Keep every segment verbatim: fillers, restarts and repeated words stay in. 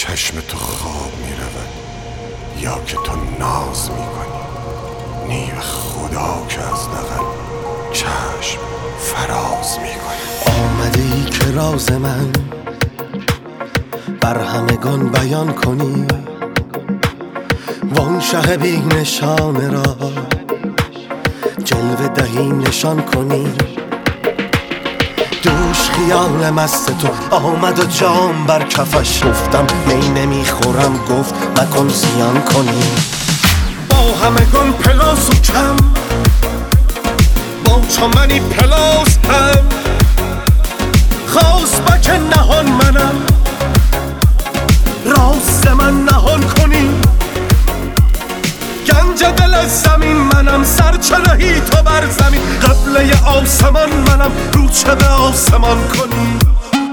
چشم تو خواب می رود یا که تو ناز می کنی، نی به خدا که از دغل چشم فراز می کنی. آمدی که راز من بر همگان بیان کنی، وان شه بی نشانه را جلوه دهی نشان کنی. دوش خیال مست تو آمد و جام بر کفش، گفتم می نمیخورم، گفت مکن زیان کنی. با همگان پلاس و کم، با چمنی پلاس هم، خواست بک نهان منم، راست من نهان کنی. گنج دل از زمین منم، سرچرهی تو بر زمین، قبله آسمان منم، رو چه به آسمان کنی.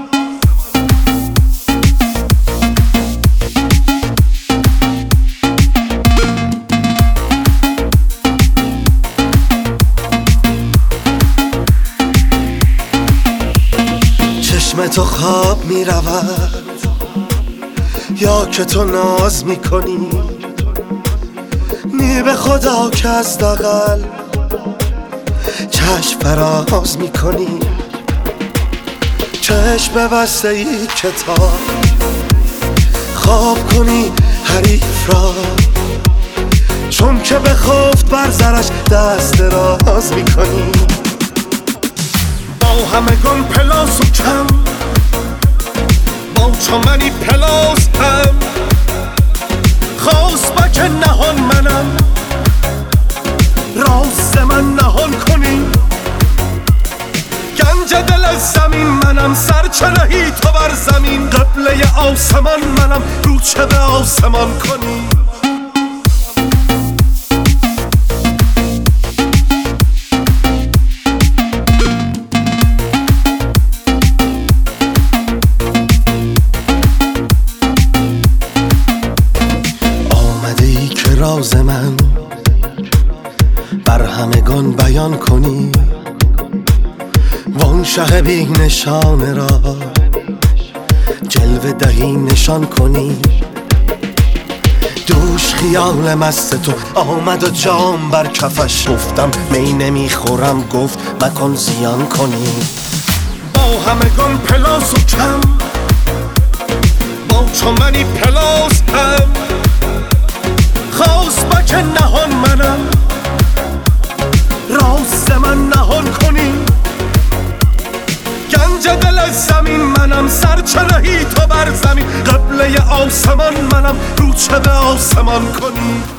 چشم تو خواب می رود یا که تو ناز می کنی، نی به خدا که از دغل چشم فراز می کنی. چشم ببسته ای کتاب خواب کنی حریف را، چون که بخفت بر زرش دست دراز می کنی. با همگان پلاس و کم، با چمنی پلاس هم، خواست بک نهان منم، راست من نهان کنی. گنج دل از زمین منم، سرچرهی تو بر زمین، قبله آسمان منم، رو چه به آسمان کنی. راز من بر همگان بیان کنی، وان شه بی نشانه را جلوه دهی نشان کنی. دوش خیال مست تو آمد و جام بر کفش، گفتم می نمیخورم، گفت مکن زیان کنی. با همگان پلاس و کم، با چمنی پلاس هم، خواست بک نهان منم، راست من نهان کنی. گنج دل از زمین منم، سرچرهی تو بر زمین، قبله آسمان منم، رو چه به آسمان کنی.